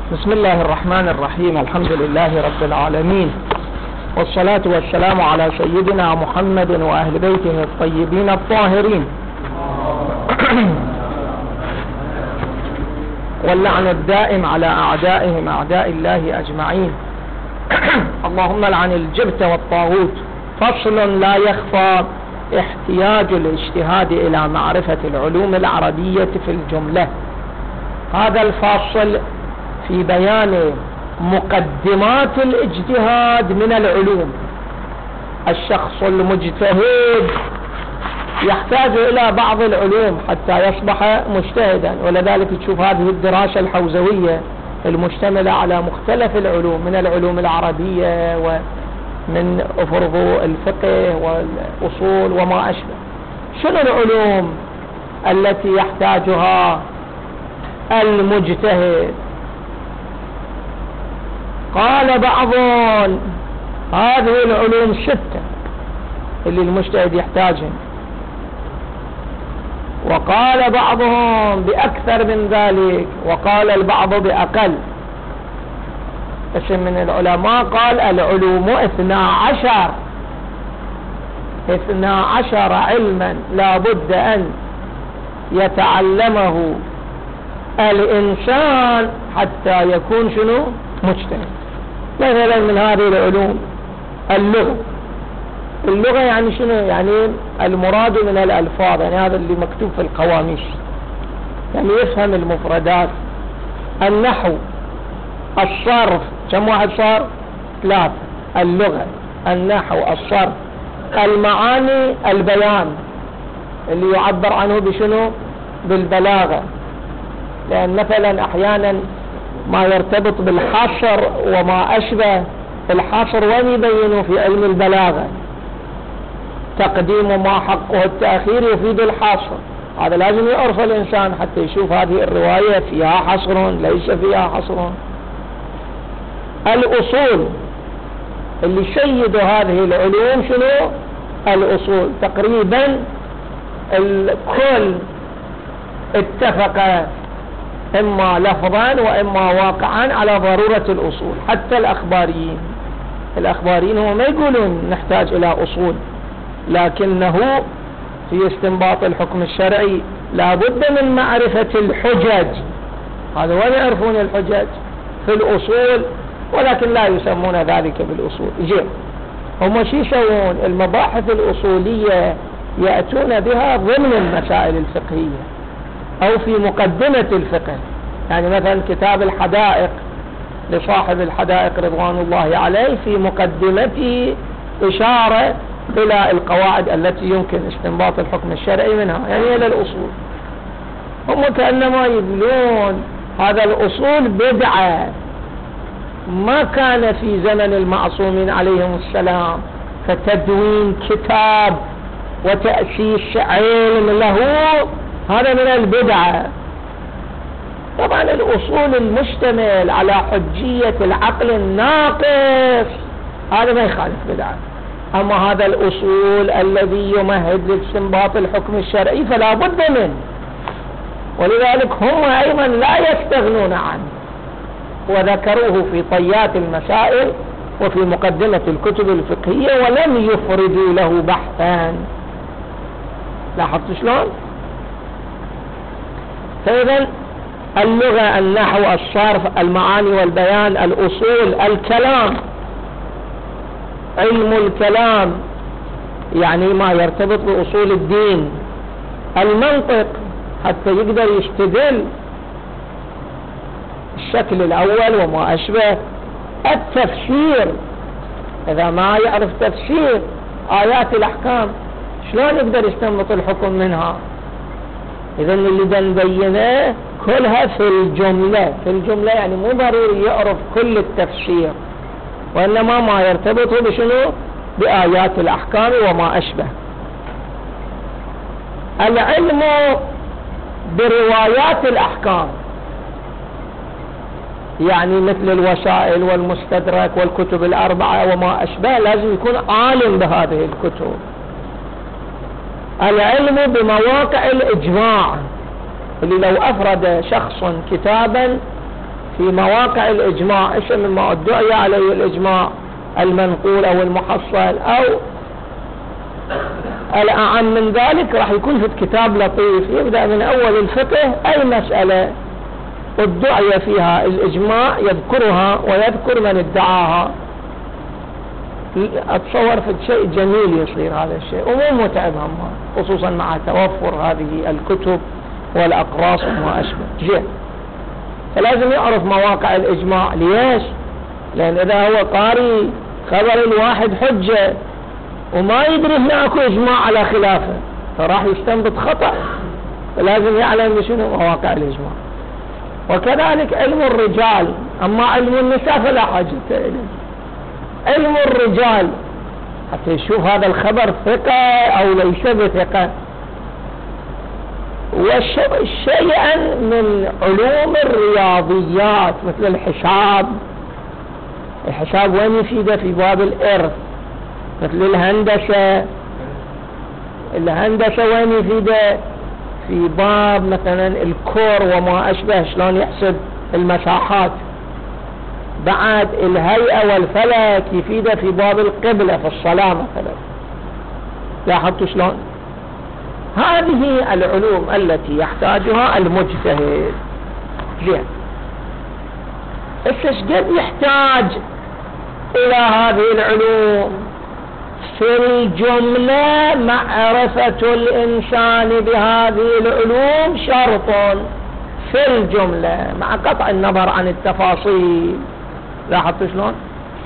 بسم الله الرحمن الرحيم. الحمد لله رب العالمين، والصلاة والسلام على سيدنا محمد وأهل بيته الطيبين الطاهرين، واللعن الدائم على أعدائهم أعداء الله أجمعين. اللهم لعن الجبت والطاغوت. فصل لا يخفى احتياج الاجتهاد إلى معرفة العلوم العربية في الجملة. هذا الفاصل في بيان مقدمات الاجتهاد من العلوم. الشخص المجتهد يحتاج إلى بعض العلوم حتى يصبح مجتهدا، ولذلك تشوف هذه الدراسة الحوزوية المشتملة على مختلف العلوم، من العلوم العربية ومن أفرض الفقه والأصول وما أشبه. شنو العلوم التي يحتاجها المجتهد؟ قال بعضهم هذه العلوم 6 اللي المجتهد يحتاجها، وقال بعضهم بأكثر من ذلك، وقال البعض بأقل. اسم من العلماء قال العلوم 12 علما لا بد أن يتعلمه الإنسان حتى يكون شنو؟ مجتهد. مثلا من هذه العلوم اللغة يعني شنو؟ يعني المراد من الألفاظ، يعني هذا اللي مكتوب في القواميس، يعني يفهم المفردات. النحو، الصرف، كم واحد صار؟ 3. اللغة، النحو، الصرف. المعاني، البيان اللي يعبر عنه بشنو؟ بالبلاغة، لأن مثلا أحيانا ما يرتبط بالحصر وما أشبه. الحصر وين يبينه؟ في علم البلاغة. تقديم ما حقه التأخير يفيد الحصر، هذا لازم يعرف الإنسان حتى يشوف هذه الرواية فيها حصر ليس فيها حصر. الأصول اللي شيدوا هذه العلوم شنو؟ الأصول. تقريبا الكل اتفق إما لفظا وإما واقعا على ضرورة الأصول. حتى الأخباريين هم ما يقولون نحتاج إلى أصول، لكنه في استنباط الحكم الشرعي لا بد من معرفة الحجج. هذا وين يعرفون الحجج؟ في الأصول، ولكن لا يسمون ذلك بالأصول. هم شو يسوون؟ المباحث الأصولية يأتون بها ضمن المسائل الفقهية أو في مقدمة الفقه. يعني مثلا كتاب الحدائق لصاحب الحدائق رضوان الله عليه في مقدمته إشارة إلى القواعد التي يمكن استنباط الحكم الشرعي منها، يعني إلى الأصول. هم كأنما يقولون هذا الأصول بدعة، ما كان في زمن المعصومين عليهم السلام، فتدوين كتاب وتأسيس علم له هذا من البدعة. طبعا الأصول المشتمل على حجية العقل الناقص هذا ما يخالف بدعة. أما هذا الأصول الذي يمهد لاستنباط الحكم الشرعي فلا بد منه، ولذلك هم أيضا لا يستغنون عنه، وذكروه في طيات المسائل وفي مقدمة الكتب الفقهية ولم يفردوا له بحثا. لاحظت شلون؟ فإذا اللغة، النحو، الصرف، المعاني والبيان، الأصول، الكلام، علم الكلام يعني ما يرتبط بأصول الدين، المنطق حتى يقدر يستدل، الشكل الأول وما أشبه، التفسير إذا ما يعرف تفسير آيات الأحكام شلون يقدر يستنبط الحكم منها؟ إذن اللي نبينه كلها في الجملة يعني مو ضروري يعرف كل التفسير، وإنما ما يرتبط بشنو؟ بآيات الأحكام وما أشبه. العلم بروايات الأحكام يعني مثل الوسائل والمستدرك والكتب ال4 وما أشبه، لازم يكون عالم بهذه الكتب. العلم بمواقع الإجماع، اللي لو أفرد شخص كتابا في مواقع الإجماع، إيش مما ادعي عليه الإجماع المنقول أو المحصل أو الأعم من ذلك، راح يكون في كتاب لطيف يبدأ من أول الفقه، أي مسألة ادعي فيها الإجماع يذكرها ويذكر من ادعاها. أتصور في شيء جميل يصير هذا الشيء ومو متعب هم، خصوصا مع توفر هذه الكتب والأقراص وما أشبه جيد. فلازم يعرف مواقع الإجماع. ليش؟ لأن إذا هو قاري خبر الواحد حجة وما يدري هنا اكو إجماع على خلافه فراح يستنبط خطأ، فلازم يعلم بشنو مواقع الإجماع. وكذلك علم الرجال، أما علم النساء فلا حاجة إليه. علم الرجال حتى يشوف هذا الخبر ثقة أو ليس بثقة. وشيئا من علوم الرياضيات مثل الحساب، الحساب وين يفيده؟ في باب الإرث. مثل الهندسة وين يفيده؟ في باب مثلا الكور وما أشبه، شلون يحسب المساحات. بعد الهيئة والفلك يفيده في باب القبلة في الصلاة مثلا. لاحظتوا شلون؟ هذه العلوم التي يحتاجها المجتهد. زين، قد يحتاج إلى هذه العلوم؟ في الجملة معرفة الإنسان بهذه العلوم شرط في الجملة مع قطع النظر عن التفاصيل. لاحظتوا شلون؟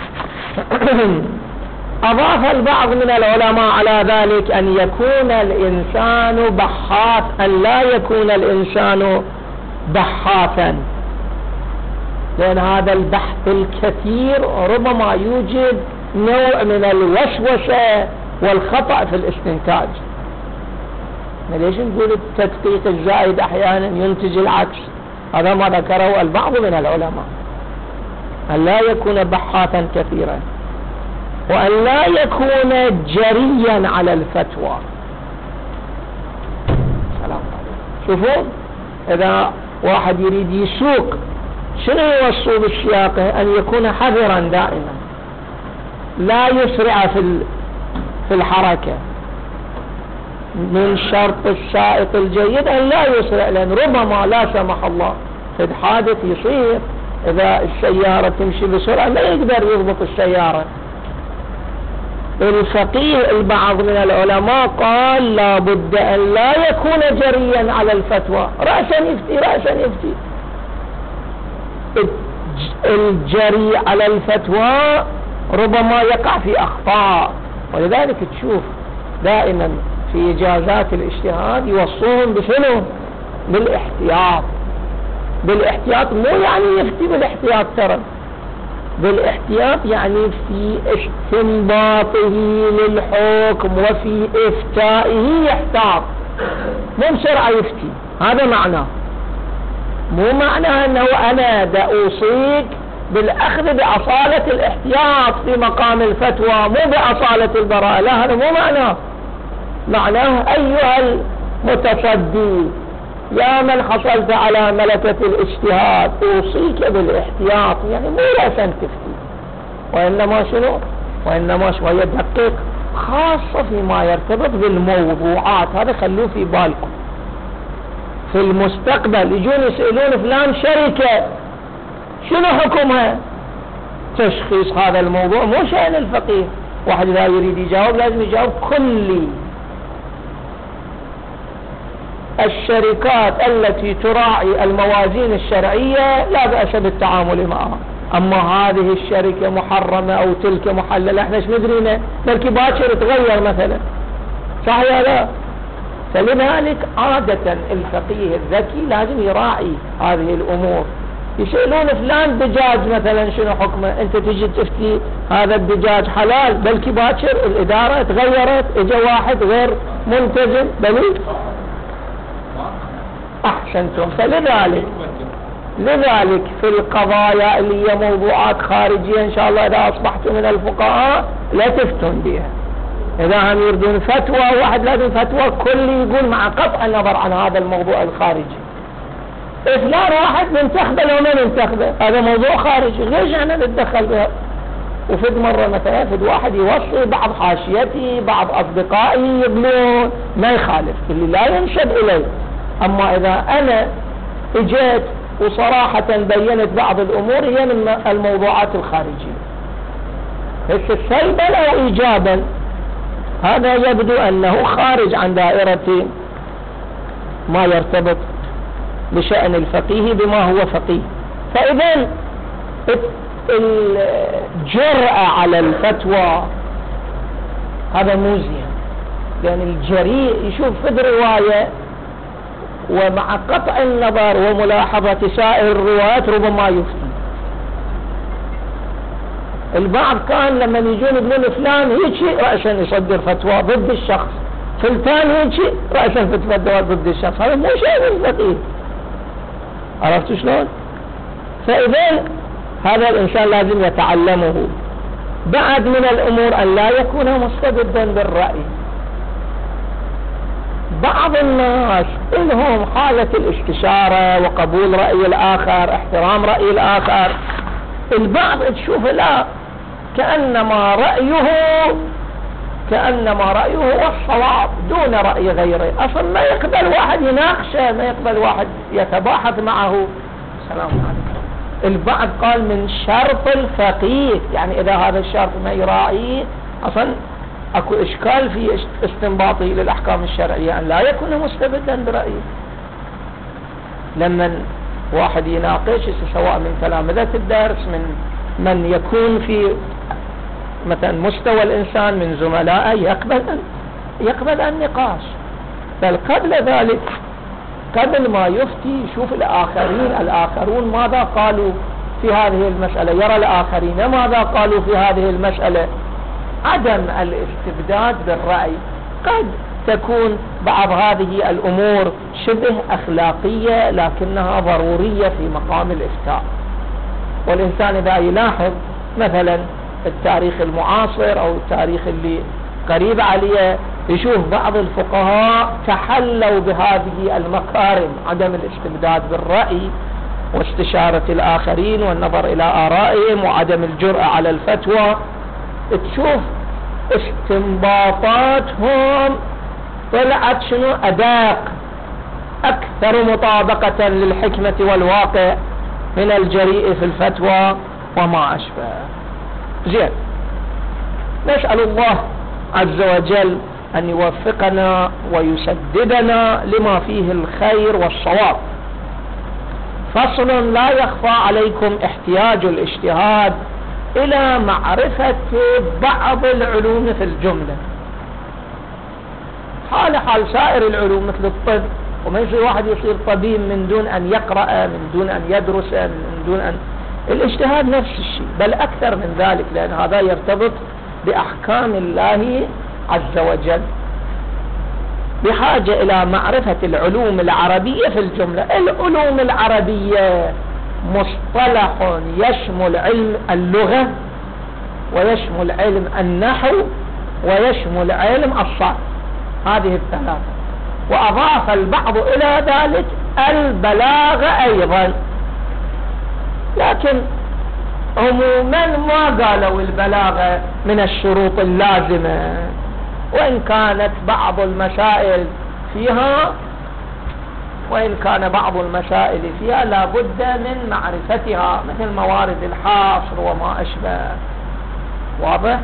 أضاف البعض من العلماء على ذلك أن يكون الإنسان بحاث، أن لا يكون الإنسان بحاثا، لأن هذا البحث الكثير ربما يوجد نوع من الوسوسة والخطأ في الاستنتاج. ليش نقول التدقيق الزائد أحيانا ينتج العكس؟ هذا ما ذكره البعض من العلماء، أن لا يكون بحاثا كثيرا، وأن لا يكون جريا على الفتوى. سلام عليكم. شوفوا، إذا واحد يريد يسوق شنو يوصوا بالسياقة؟ أن يكون حذرا دائما، لا يسرع في الحركة. من شرط السائق الجيد أن لا يسرع، لأن ربما لا سمح الله في حادث يصير، إذا السيارة تمشي بسرعة لا يقدر يضبط السيارة. الفقيه البعض من العلماء قال لا بد أن لا يكون جريا على الفتوى، رأسا يفتي. الجري على الفتوى ربما يقع في أخطاء، ولذلك تشوف دائما في إجازات الاجتهاد يوصوهم بشنو؟ بالاحتياط. مو يعني يفتي بالاحتياط، ترى بالاحتياط يعني في استنباطه للحكم وفي إفتائه يحتاط، مو بسرعة يفتي. هذا معناه، مو معناه أنه أنا دا أوصيك بالأخذ بأصالة الاحتياط في مقام الفتوى، مو بأصالة البراءة، لا، هذا مو معناه أيها المتصدي يا من حصلت على ملكة الاجتهاد أوصيك بالاحتياط، يعني مو رأسا تفتي، وإنما شنو؟ وإنما شوية دقيق، خاصة فيما يرتبط بالموضوعات. هذا خلوه في بالكم. في المستقبل يجون يسألون فلان شركة شنو حكمها؟ تشخيص هذا الموضوع مو شأن الفقيه. واحد إذا يريد يجاوب لازم يجاوب كلي. الشركات التي تراعي الموازين الشرعية لا بأس بالتعامل معها، أما هذه الشركة محرمة أو تلك محللة احنا ايش ندرينا؟ بلكي باكر تغير مثلا، صح يا لا؟ فلذلك عادة الفقيه الذكي لازم يراعي هذه الأمور. يسألون فلان دجاج مثلا شنو حكمه؟ انت تجي تفتي هذا الدجاج حلال، بلكي باكر الإدارة تغيرت، اجا واحد غير ملتزم، بلي أحسنتم. لذلك في القضايا اللي هي موضوعات خارجية إن شاء الله إذا أصبحتم من الفقهاء لا تفتون بها. إذا هم يردون فتوى واحد لازم فتوى كل يقول مع قطع النظر عن هذا الموضوع الخارجي. فلان واحد منتخبه لو ما منتخبه، هذا موضوع خارجي، ليش احنا نتدخل بها؟ وفد مرة مثلا فد واحد يوصي بعض حاشيتي بعض أصدقائي يقولون ما يخالف اللي لا ينسب إلي، أما إذا أنا اجيت وصراحة بينت بعض الأمور هي من الموضوعات الخارجية، هسه سلبا أو إيجابا هذا يبدو أنه خارج عن دائرة ما يرتبط بشأن الفقيه بما هو فقيه. فإذا الجرأة على الفتوى هذا مو زين، لأن الجريء يشوف في رواية ومع قطع النظر وملاحظة سائر الروايات ربما يفتي. البعض كان لما يجون يقولون فلان هيك رأسا يصدر فتوى ضد الشخص، فلان هيك رأسا فتوى ضد الشخص، هذا مو شيء من فقيه. عرفتوا شلون؟ فإذا هذا الإنسان لازم يتعلمه. بعد من الأمور أن لا يكون مستبدا بالرأي. بعض الناس لهم حالة الاستشارة وقبول رأي الآخر، احترام رأي الآخر. البعض تشوف لا كأنما رأيه هو الصواب دون رأي غيره، أصلا ما يقبل واحد يناقشه، ما يقبل واحد يتباحث معه. السلام عليكم. البعض قال من شرط الفقيه، يعني إذا هذا الشرط ما يراعيه أصلا أكو إشكال في استنباطه للأحكام الشرعية، أن لا يكون مستبدا برأيه. لما واحد يناقش سواء من تلامذة الدرس من يكون في مثلا مستوى الإنسان من زملائه يقبل النقاش، بل قبل ذلك قبل ما يفتي يشوف الآخرون ماذا قالوا في هذه المسألة، يرى الآخرين ماذا قالوا في هذه المسألة. عدم الاستبداد بالرأي. قد تكون بعض هذه الأمور شبه أخلاقية لكنها ضرورية في مقام الإفتاء، والإنسان إذا يلاحظ مثلا التاريخ المعاصر أو التاريخ اللي قريب عليه يشوف بعض الفقهاء تحلوا بهذه المكارم، عدم الاستبداد بالرأي واستشارة الآخرين والنظر إلى آرائهم وعدم الجرأة على الفتوى. تشوف استنباطاتهم طلعت شنو أداق، أكثر مطابقة للحكمة والواقع من الجريء في الفتوى وما أشبه. زين، نسأل الله عز وجل أن يوفقنا ويسددنا لما فيه الخير والصواب. فصل لا يخفى عليكم احتياج الاجتهاد إلى معرفة بعض العلوم في الجملة، حال سائر العلوم مثل الطب، وما يصير واحد يصير طبيب من دون أن يقرأ، من دون أن يدرس، من دون أن الاجتهاد نفس الشيء، بل أكثر من ذلك، لأن هذا يرتبط بأحكام الله عز وجل. بحاجة إلى معرفة العلوم العربية في الجملة. العلوم العربية مصطلح يشمل علم اللغة ويشمل علم النحو ويشمل علم الصرف، هذه الثلاثة، وأضاف البعض إلى ذلك البلاغة أيضا، لكن عموما ما قالوا البلاغة من الشروط اللازمة، وإن كانت بعض المسائل فيها لا بد من معرفتها، مثل موارد الحاصر وما أشبه. واضح؟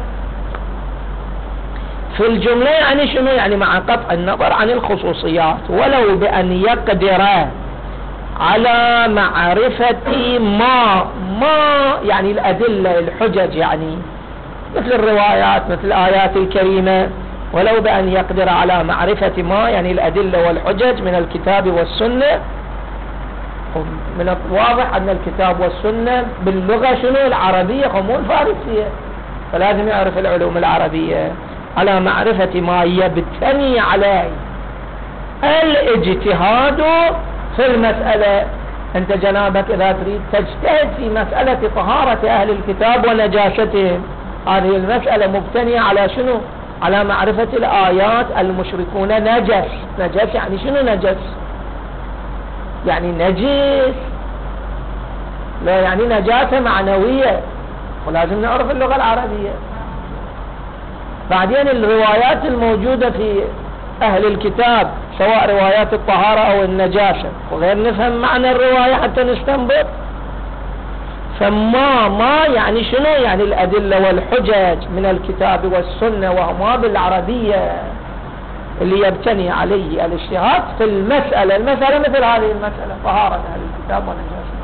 في الجملة يعني شنو؟ يعني مع قطع النظر عن الخصوصيات، ولو بأن يقدر على معرفة ما يعني الأدلة الحجج، يعني مثل الروايات مثل الآيات الكريمة، ولو بأن يقدر على معرفة ما يعني الأدلة والحجج من الكتاب والسنة. من الواضح أن الكتاب والسنة باللغة شنو؟ العربية مو الفارسية، فلازم يعرف العلوم العربية على معرفة ما يبتني عليه الاجتهاد في المسألة. أنت جنابك إذا تريد تجتهد في مسألة طهارة أهل الكتاب ونجاستهم، هذه المسألة مبتنية على شنو؟ على معرفة الآيات. المشركون نجس يعني شنو نجس؟ يعني نجس، لا يعني نجاسة معنوية، ولازم نعرف اللغة العربية. بعدين الروايات الموجودة في أهل الكتاب سواء روايات الطهارة أو النجاسة وغير، نفهم معنى الرواية حتى نستنبط. ما يعني شنو؟ يعني الأدلة والحجج من الكتاب والسنة، وهما بالعربية اللي يبتني عليه الاجتهاد في المسألة مثل هذه المسألة، طهارة أهل الكتاب ونجاسة.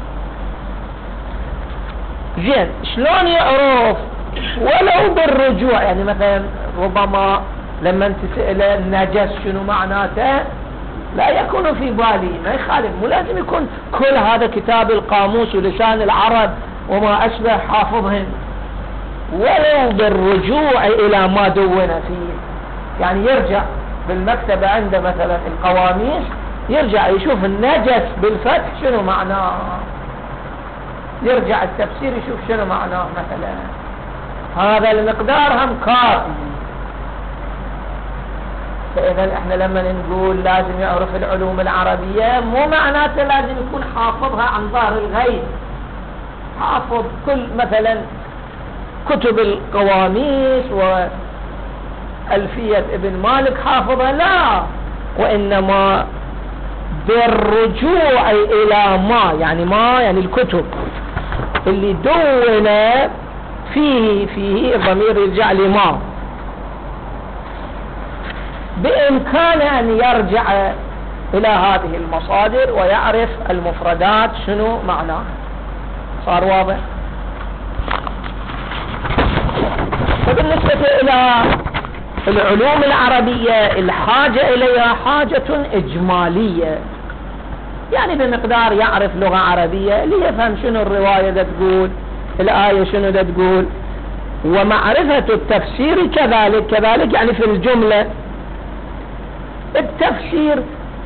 زين، شلون يعرف؟ ولو بالرجوع، يعني مثلا ربما لما تسأل النجس شنو معناته لا يكون في بالي، ما يخالف، مو لازم يكون كل هذا كتاب القاموس ولسان العرب وما أشبه حافظهن، ولو بالرجوع إلى ما دون فيه. يعني يرجع بالمكتبة عنده مثلا القواميس، يرجع يشوف النجس بالفتح شنو معناه، يرجع التفسير يشوف شنو معناه مثلا. هذا المقدار هم كافي. فإذا احنا لما نقول لازم يعرف العلوم العربية، مو معناته لازم يكون حافظها عن ظهر الغيب، حافظ كل مثلا كتب القواميس وألفية ابن مالك حافظها، لا، وإنما بالرجوع إلى ما يعني الكتب اللي دون فيه الضمير يرجع لما، بإمكانه أن يرجع إلى هذه المصادر ويعرف المفردات شنو معناه. صار واضح؟ فبالنسبة إلى العلوم العربية الحاجة إليها حاجة إجمالية، يعني بمقدار يعرف لغة عربية ليفهم شنو الرواية دا تقول، الآية شنو دا تقول، ومعرفة التفسير كذلك يعني في الجملة. التفسير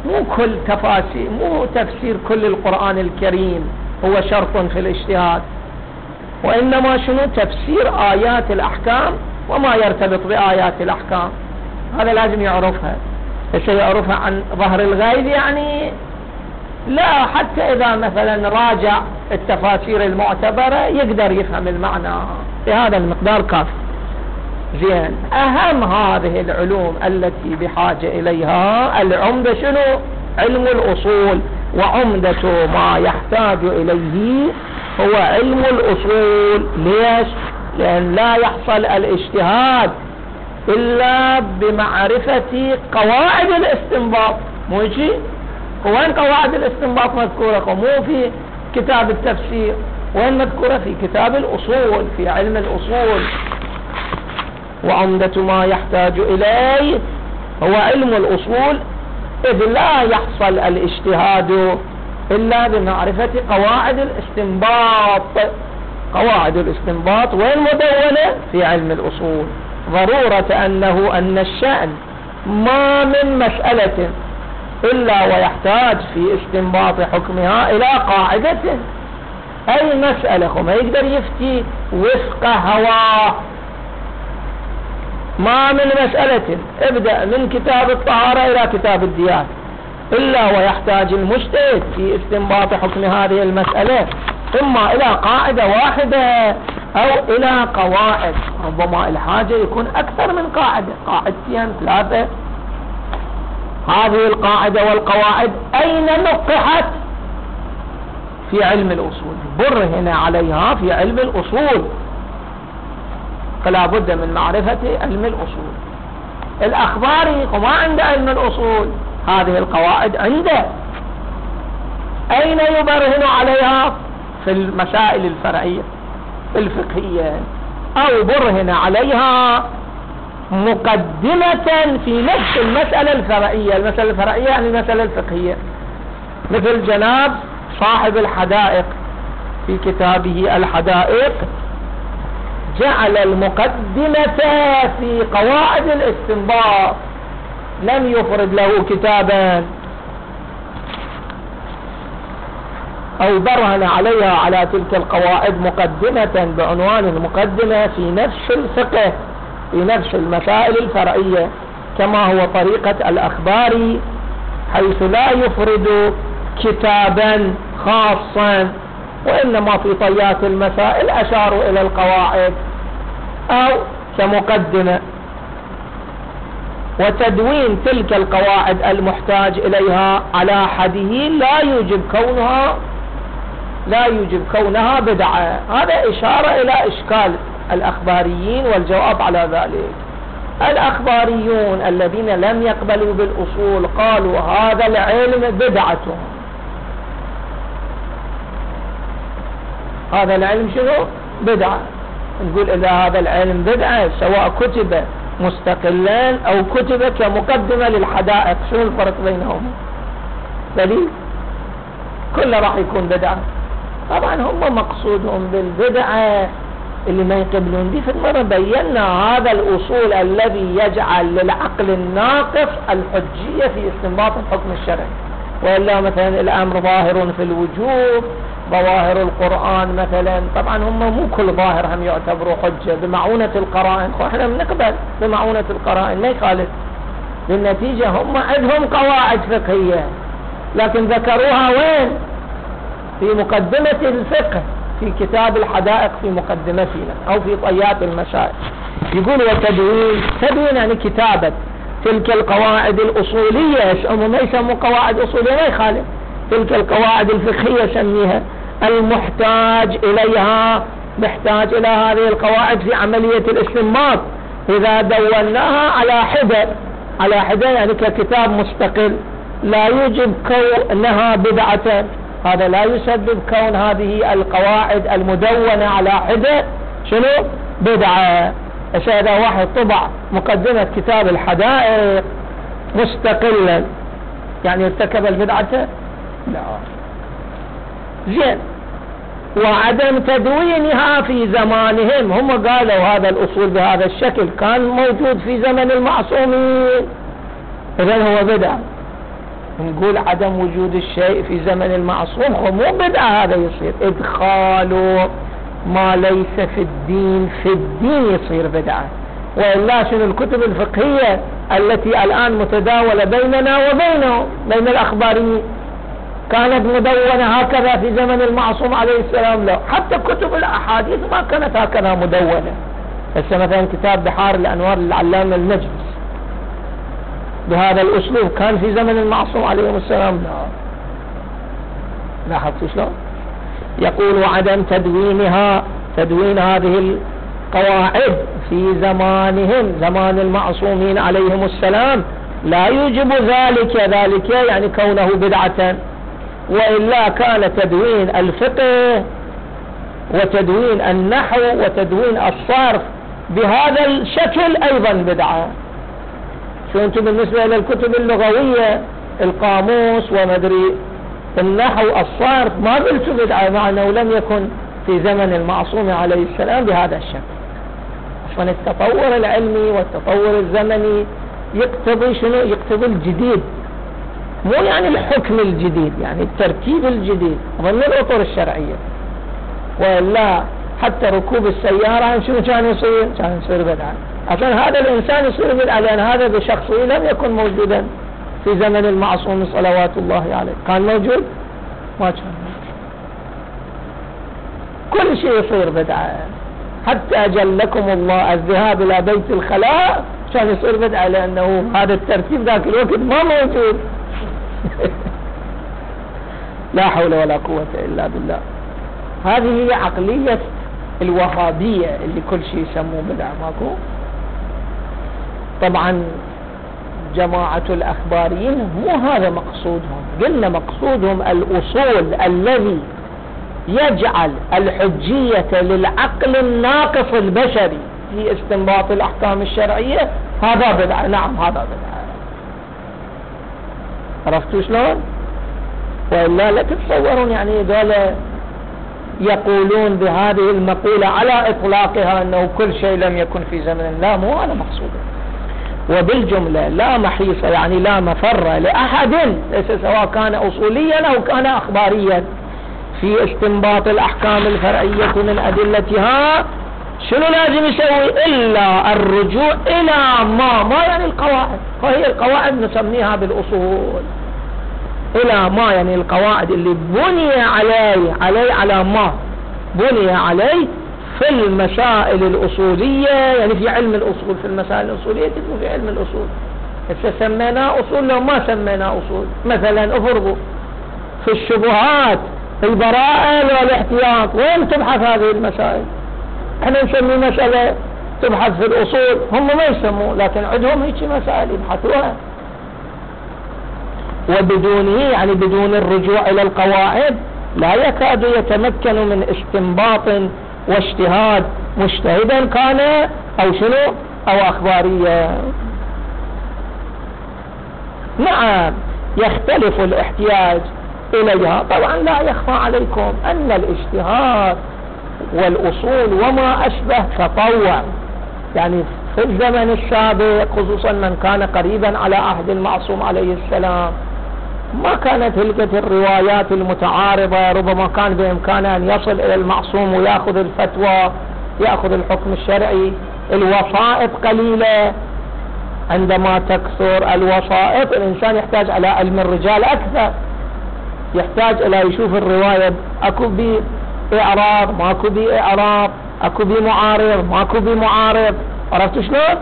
مو تفسير كل القرآن الكريم هو شرط في الاجتهاد، وإنما شنو تفسير آيات الأحكام وما يرتبط بآيات الأحكام، هذا لازم يعرفها. يعرفها عن ظهر الغيب يعني لا، حتى إذا مثلا راجع التفاسير المعتبرة يقدر يفهم المعنى بهذا المقدار كافي. زين، أهم هذه العلوم التي بحاجة إليها العمدة شنو؟ علم الأصول، وعمدة ما يحتاج إليه هو علم الأصول. ليش؟ لأن لا يحصل الاجتهاد إلا بمعرفة قواعد الاستنباط. مو شيء؟ وين قواعد الاستنباط مذكورة؟ مو في كتاب التفسير، وين مذكورة؟ في كتاب الأصول، في علم الأصول. وعمدة ما يحتاج إليه هو علم الأصول، إذ لا يحصل الاجتهاد إلا بمعرفة قواعد الاستنباط والمدونة في علم الأصول. ضرورة أن الشأن ما من مسألة إلا ويحتاج في استنباط حكمها إلى قاعدة. أي مسألة ما يقدر يفتي وفق هواه. ما من مسألة ابدأ من كتاب الطهارة إلى كتاب الديانة إلا ويحتاج المجتهد في استنباط حكم هذه المسألة إما إلى قاعدة واحدة أو إلى قواعد. ربما الحاجة يكون أكثر من قاعدتين 3. هذه القاعدة والقواعد أين نقحت؟ في علم الأصول، برهن عليها في علم الأصول، فلا بد من معرفة علم الأصول. الأخباري وما عنده علم الأصول، هذه القواعد عنده، أين يبرهن عليها؟ في المسائل الفرعية الفقهية، أو برهن عليها مقدمة في نفس المسألة الفرعية. المسألة الفرعية يعني المسألة الفقهية، مثل جناب صاحب الحدائق في كتابه الحدائق جعل المقدمة في قواعد الاستنباط، لم يفرد له كتابا، أو برهن عليها على تلك القواعد مقدمة بعنوان المقدمة في نفس الفقه في نفس المسائل الفرعية، كما هو طريقة الأخباري، حيث لا يفرد كتابا خاصا، وإنما في طيات المسائل أشاروا إلى القواعد أو كمقدمة. وتدوين تلك القواعد المحتاج إليها على حده لا يوجب كونها بدعة. هذا إشارة إلى إشكال الأخباريين، والجواب على ذلك الأخباريون الذين لم يقبلوا بالأصول قالوا هذا العلم بدعة. هذا العلم شنو؟ بدعة. نقول إذا هذا العلم بدعة سواء كتب مستقلا أو كتب كمقدمة للحدائق، شنو الفرق بينهم؟ دليل كله راح يكون بدعة. طبعا هم مقصودهم بالبدعة اللي ما يقبلون دي. في المرة بينا هذا الأصول الذي يجعل للعقل الناقص الحجية في استنباط الحكم الشرعي، وإلا مثلا الأمر ظاهر في الوجوب، ظواهر القرآن مثلا. طبعا هم مو كل ظاهر هم يعتبروا حجة بمعونة القرائن، احنا بنقبل بمعونة القرائن ما يخالف. بالنتيجة هم عندهم قواعد فقهية لكن ذكروها وين؟ في مقدمة الفقه في كتاب الحدائق في مقدمتنا أو في طيات المسائل. يقول تدوين يعني كتابة تلك القواعد الأصولية، هم ما يسموا قواعد أصولية ما يخالف، تلك القواعد الفقهية سميها، المحتاج إليها، محتاج إلى هذه القواعد في عملية الاستنباط. إذا دوناها على حدة يعني ككتاب مستقل لا يوجب كونها بدعة. هذا لا يسبب كون هذه القواعد المدونة على حدة شنو؟ بدعة. إذا واحد طبع مقدمة كتاب الحدائق مستقلا يعني ارتكب البدعة؟ لا. زين. وعدم تدوينها في زمانهم، هم قالوا هذا الأصول بهذا الشكل كان موجود في زمن المعصومين، إذن هو بدعة. نقول عدم وجود الشيء في زمن المعصوم هو مو بدعة، هذا يصير إدخال ما ليس في الدين يصير بدعة. وإلا شنو الكتب الفقهية التي الآن متداولة بيننا وبينه بين الأخباريين كانت مدونة هكذا في زمن المعصوم عليه السلام؟ لا. حتى كتب الأحاديث ما كانت هكذا مدونة. هسه مثلا كتاب بحار الأنوار للعلامة المجلس بهذا الأسلوب كان في زمن المعصوم عليه السلام؟ لا. لاحظت شلون؟ يقول وعدم تدوين هذه القواعد في زمانهم زمان المعصومين عليهم السلام لا يوجب ذلك يعني كونه بدعة. وإلا كان تدوين الفقه وتدوين النحو وتدوين الصرف بهذا الشكل أيضا بدعة. شو أنتم بالنسبة للكتب اللغوية القاموس ومدري النحو الصرف ما قلتوا بدعة مع أنه لم يكن في زمن المعصوم عليه السلام بهذا الشكل. عشان التطور العلمي والتطور الزمني يقتضي شنو؟ يقتضي الجديد، مو يعني الحكم الجديد، يعني التركيب الجديد ضمن الأطر الشرعية. وإلا حتى ركوب السيارة شنو كان يصير؟ كان يصير بدعة. عشان هذا الإنسان يصير بدعة لأن هذا بشخصه لم يكن موجودا في زمن المعصوم صلوات الله عليه. كان موجود؟ ما كان موجود. كل شيء يصير بدعة. حتى أجلكم الله الذهاب إلى بيت الخلاء كان يصير بدعة لأنه هذا الترتيب ذاك الوقت ما موجود. لا حول ولا قوة إلا بالله. هذه هي عقلية الوهابية اللي كل شيء يسموه بدعة. ماكو. طبعا جماعة الأخباريين مو هذا مقصودهم. قلنا مقصودهم الأصول الذي يجعل الحجية للعقل الناقص البشري في استنباط الأحكام الشرعية. هذا بدعة. نعم هذا بدعة. عرفتوا شلون؟ وإلا لا تتصورون يعني دولة يقولون بهذه المقولة على إطلاقها أنه كل شيء لم يكن في زمن. لا، مو هذا مقصوده. وبالجملة لا محيص يعني لا مفر لأحد ليس سواء كان أصوليا أو كان أخباريا في استنباط الأحكام الفرعية من أدلتها. شنو لازم يسوي؟ إلا الرجوع إلى ما يعني القواعد. فهي القواعد نسميها بالأصول. إلى ما، يعني القواعد اللي بني على ما بني عليه في المسائل الأصولية، يعني في علم الأصول، في المسائل الأصولية تكون في علم الأصول. سميناه أصول لو ما سميناه أصول. مثلا افرضوا في الشبهات البراءة والاحتياط، وين تبحث هذه المسائل؟ احنا نسمي مسألة تبحث في الأصول، هم ما يسموا، لكن عندهم هيك مسائل يبحثوها. وبدونه يعني بدون الرجوع إلى القواعد لا يكاد يتمكن من استنباط واجتهاد، مجتهدا كان أو شنو أو أخباريا. نعم يختلف الاحتياج إليها. طبعا لا يخفى عليكم أن الاجتهاد والأصول وما أشبه تطوع، يعني في الزمن السابق خصوصا من كان قريبا على عهد المعصوم عليه السلام ما كانت هلقة الروايات المتعارضة، ربما كان بإمكانه أن يصل إلى المعصوم ويأخذ الفتوى، يأخذ الحكم الشرعي. الوسائط قليلة، عندما تكثر الوسائط الإنسان يحتاج على علم الرجال أكثر، يحتاج إلى يشوف الرواية أكو بي إعراض ماكو بي إعراض، أكو بي معارض ماكو بي معارض. عرفت شلون؟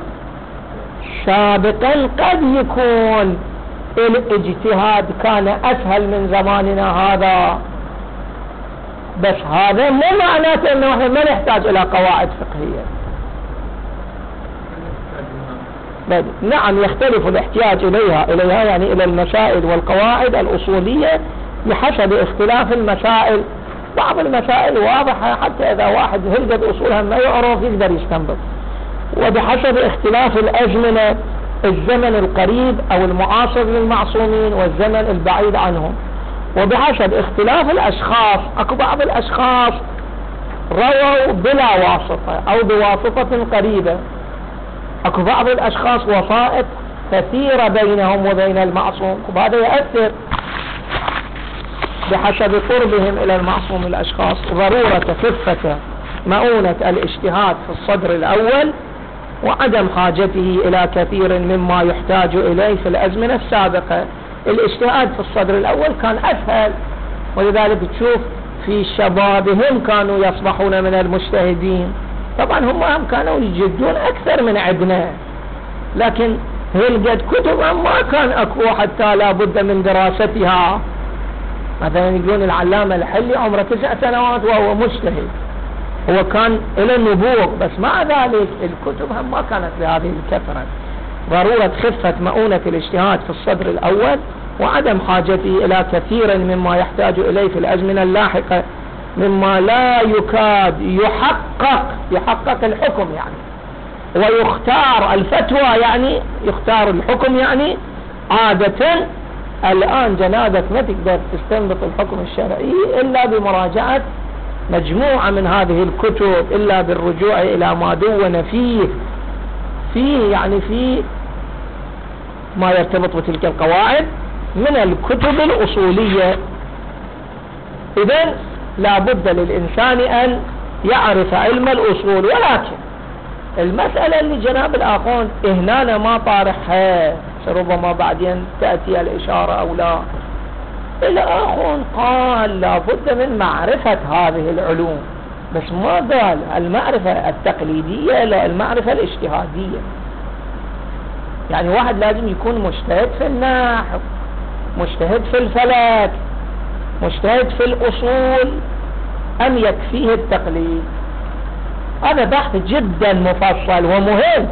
سابقا قد يكون الاجتهاد كان أسهل من زماننا هذا، بس هذا مو معناته أنه احنا ما نحتاج إلى قواعد فقهية. نعم يختلف الاحتياج إليها يعني إلى المسائل والقواعد الأصولية بحسب اختلاف المسائل. بعض المسائل واضحة حتى إذا واحد هلقت أصولها ما يعرف يقدر يستنبط، وبحسب اختلاف الأزمنة، الزمن القريب أو المعاصر للمعصومين والزمن البعيد عنهم، وبحسب اختلاف الأشخاص. أكو بعض الأشخاص رووا بلا واسطة أو بواسطة قريبة، أكو بعض الأشخاص وسائط كثيرة بينهم وبين المعصوم، وهذا يؤثر بحسب قربهم إلى المعصوم الأشخاص. ضرورة خفة مؤونة الاجتهاد في الصدر الأول وعدم حاجته إلى كثير مما يحتاج إليه في الأزمنة السابقة. الاجتهاد في الصدر الأول كان أسهل، ولذلك تشوف في شبابهم كانوا يصبحون من المجتهدين. طبعا هم كانوا يجدون أكثر من عندنا، لكن هلقد كتب ما كان أكو حتى لا بد من دراستها. مثلا يقولون العلامة الحلي عمره 9 سنوات وهو مجتهد، هو كان إلى النبوغ، بس مع ذلك الكتب هم ما كانت بهذه الكثرة. ضرورة خفة مؤونة الاجتهاد في الصدر الأول وعدم حاجته إلى كثير مما يحتاج إليه في الأزمنة اللاحقة مما لا يكاد يحقق الحكم يعني، ويختار الفتوى يعني يختار الحكم يعني. عادة الآن جنابك ما تقدر تستنبط الحكم الشرعي إلا بمراجعة مجموعة من هذه الكتب، إلا بالرجوع إلى ما دون فيه يعني في ما يرتبط بتلك القواعد من الكتب الأصولية. إذن لا بد للإنسان أن يعرف علم الأصول. ولكن المسألة اللي جناب الآخون هنا ما طارحها، ربما بعدين تأتي الإشارة أو لا. الآخون قال لا بد من معرفة هذه العلوم، بس ما قال المعرفة التقليدية لا المعرفة الاجتهادية. يعني واحد لازم يكون مجتهد في النحو، مجتهد في الفلك، مجتهد في الأصول، أم يكفيه التقليد؟ هذا بحث جدا مفصل ومهم.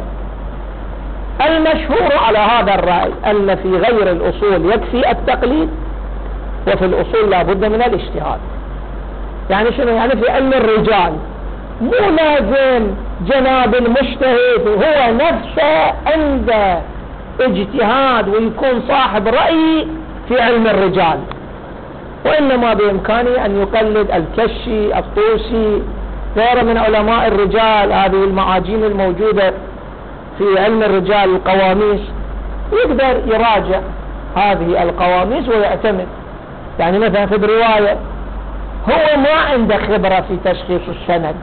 المشهور على هذا الرأي أن في غير الأصول يكفي التقليد، وفي الأصول لا بد من الاجتهاد. يعني شنو؟ يعني في علم الرجال مو لازم جناب المجتهد هو نفسه عنده اجتهاد ويكون صاحب رأي في علم الرجال، وإنما بإمكانه أن يقلد الكشي، الطوسي، غيره من علماء الرجال. هذه المعاجين الموجودة في علم الرجال القواميس، يقدر يراجع هذه القواميس ويعتمد. يعني مثلا في الرواية هو ما عنده خبرة في تشخيص السند،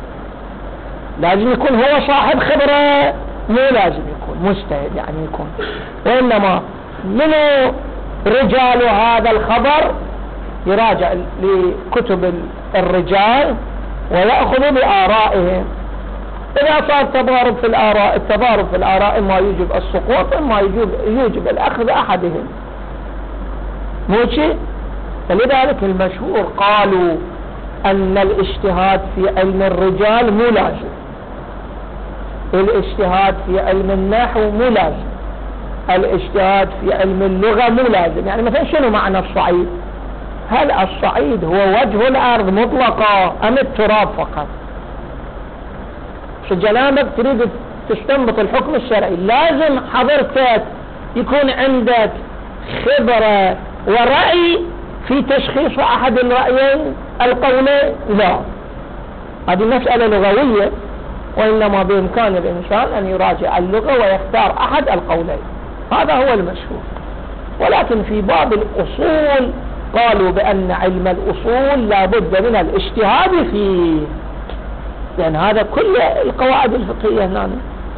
لازم يكون هو صاحب خبرة، مو لازم يكون مجتهد يعني يكون، وإنما منه رجال هذا الخبر يراجع لكتب الرجال ويأخذ بآرائهم. إذا صار تضارب في الآراء، التضارب في الآراء إما يوجب السقوط إما يوجب الأخذ أحدهم، موشي. فلذلك المشهور قالوا أن الاجتهاد في علم الرجال مو لازم، الاجتهاد في علم النحو مو لازم، الاجتهاد في علم اللغة مو لازم. يعني مثلا شنو معنى الصعيد؟ هل الصعيد هو وجه الأرض مطلقة أم التراب فقط؟ جنابك تريد تستنبط الحكم الشرعي، لازم حضرتك يكون عندك خبرة ورأي في تشخيص أحد الرأيين القولين؟ لا، هذه مسألة لغوية، وإنما بإمكان الإنسان أن يراجع اللغة ويختار أحد القولين، هذا هو المشهور. ولكن في باب الأصول قالوا بأن علم الأصول لا بد من الاجتهاد فيه، لأن هذا كل القواعد الفقهية هنا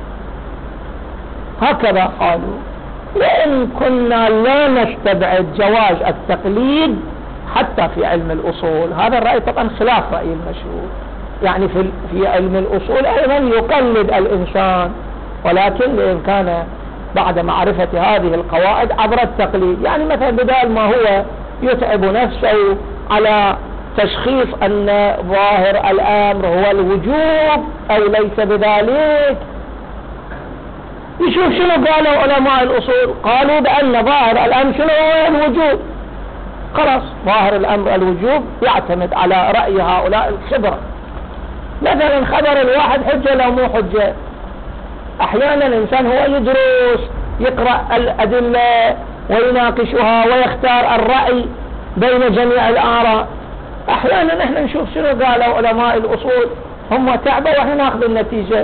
هكذا قالوا. وإن كنا لا نستبعد جواز التقليد حتى في علم الأصول، هذا الرأي طبعا خلاف رأي المشهور. يعني في علم الأصول أيضا يقلد الإنسان، ولكن بإمكانه بعد معرفة هذه القواعد عبر التقليد. يعني مثلا بدال ما هو يتعب نفسه على تشخيص أن ظاهر الأمر هو الوجوب أو ليس بذلك، يشوف شنو قالوا علماء الأصول. قالوا بأن ظاهر الأمر شنو هو الوجوب، خلاص ظاهر الأمر الوجوب، يعتمد على رأي هؤلاء الخبرة. مثلا خبر الواحد حجة لو مو حجة، أحيانا الإنسان هو يدرس يقرأ الأدلة ويناقشها ويختار الرأي بين جميع الآراء. أحيانا نحن نشوف شنو قالوا علماء الأصول، هم تعبوا وإحنا ناخذ النتيجة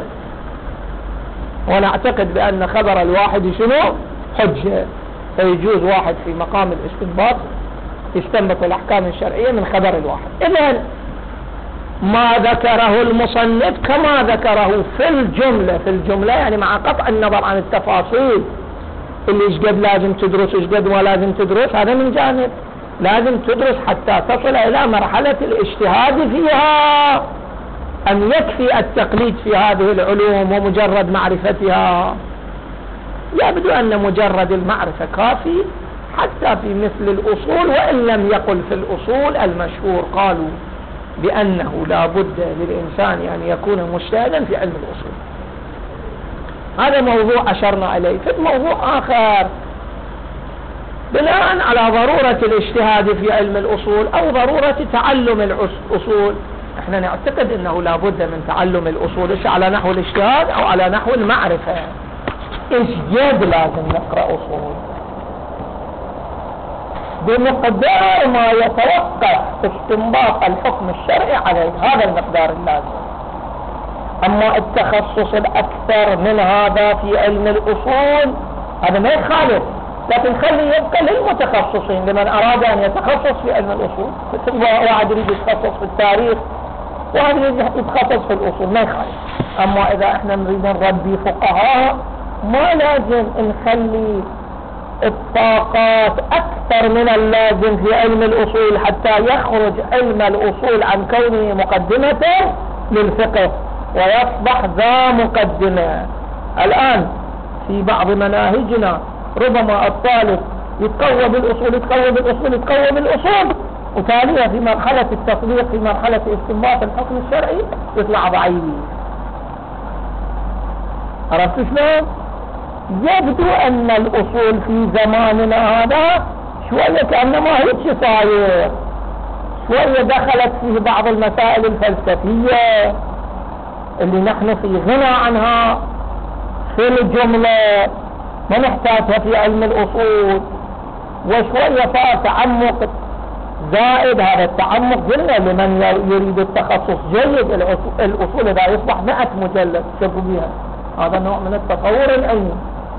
ونعتقد بأن خبر الواحد شنو حجة، فيجوز واحد في مقام الاستنباط يستنبط الأحكام الشرعية من خبر الواحد. إذن ما ذكره المصنف كما ذكره في الجملة يعني مع قطع النظر عن التفاصيل اللي ايش قد لازم تدرس ايش قد ما لازم تدرس، هذا من جانب لازم تدرس حتى تصل إلى مرحلة الاجتهاد فيها، أم يكفي التقليد في هذه العلوم ومجرد معرفتها؟ يبدو أن مجرد المعرفة كافي حتى في مثل الأصول، وإن لم يقل في الأصول المشهور قالوا بأنه لا بد للإنسان أن يكون مجتهدا في علم الأصول. هذا موضوع أشرنا إليه. في موضوع آخر بناء على ضرورة الاجتهاد في علم الأصول أو ضرورة تعلم الأصول، احنا نعتقد أنه لا بد من تعلم الأصول، إيش على نحو الاجتهاد أو على نحو المعرفة. إيش جد لازم نقرأ أصول بمقدار ما يتوقف استنباط الحكم الشرعي عليه، هذا المقدار اللازم. أما التخصص الأكثر من هذا في علم الأصول هذا ما يخالف، لكن خلي يبقى للمتخصصين، لمن أراد أن يتخصص في علم الأصول. مثل واحد يريد يتخصص في التاريخ، واحد يريد يتخصص في الأصول، ما يخالف. أما إذا احنا نريد نربي فقهاء ما لازم نخلي الطاقات أكثر من اللازم في علم الأصول حتى يخرج علم الأصول عن كونه مقدمة للفقه ويصبح ذا مقدمة. الآن في بعض مناهجنا ربما الطالب يتقوى بالأصول وتاليها في مرحلة التطبيق في مرحلة استنباط الحكم الشرعي يطلع ضعيف. عرفت شلون؟ يبدو أن الأصول في زماننا هذا شوية كأنما هيك صاير، شوية دخلت فيه بعض المسائل الفلسفية اللي نحن في غنى عنها في الجملة ما نحتاجها في علم الأصول، وشوية صار تعمق زائد. هذا التعمق قلنا لمن يريد التخصص جيد الأصول إذا يصبح 100 مجلد شوفوا بها، هذا نوع من التطور العلمي.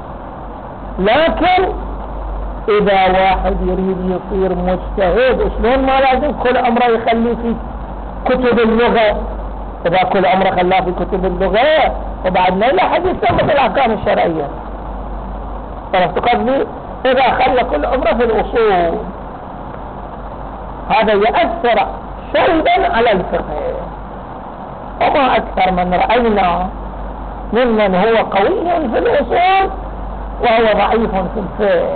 لكن إذا واحد يريد يصير مجتهد شلون ما لازم كل عمره يخلي في كتب اللغة، إذا كل عمره خلاه في كتب اللغة وبعد ما لا حد يستنبط الأحكام الشرعية. عرفت قصدي؟ إذا خلى كل عمره في الأصول، هذا يؤثر سلبا على الفقه. وما أكثر من رأينا ممن هو قوي في الأصول وهو ضعيف في الفقه.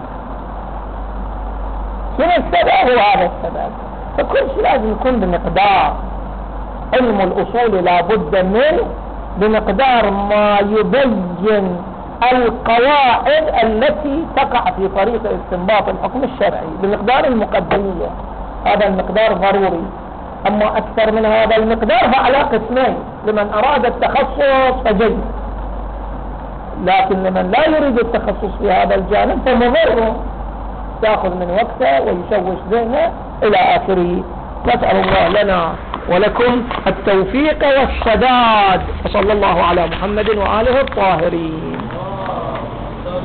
شنو السبب؟ هو هذا السبب. فكل شيء لازم يكون بمقدار. علم الأصول لابد منه بمقدار ما يبين القواعد التي تقع في طريق استنباط الحكم الشرعي، بمقدار المقدمية. هذا المقدار ضروري. أما أكثر من هذا المقدار فعلى قسمين: لمن أراد التخصص فجيد، لكن لمن لا يريد التخصص في هذا الجانب فمضر، يأخذ من وقته ويشوش ذهنه إلى آخره. نسأل الله لنا ولكم التوفيق والسداد، وصلى الله على محمد وآله الطاهرين.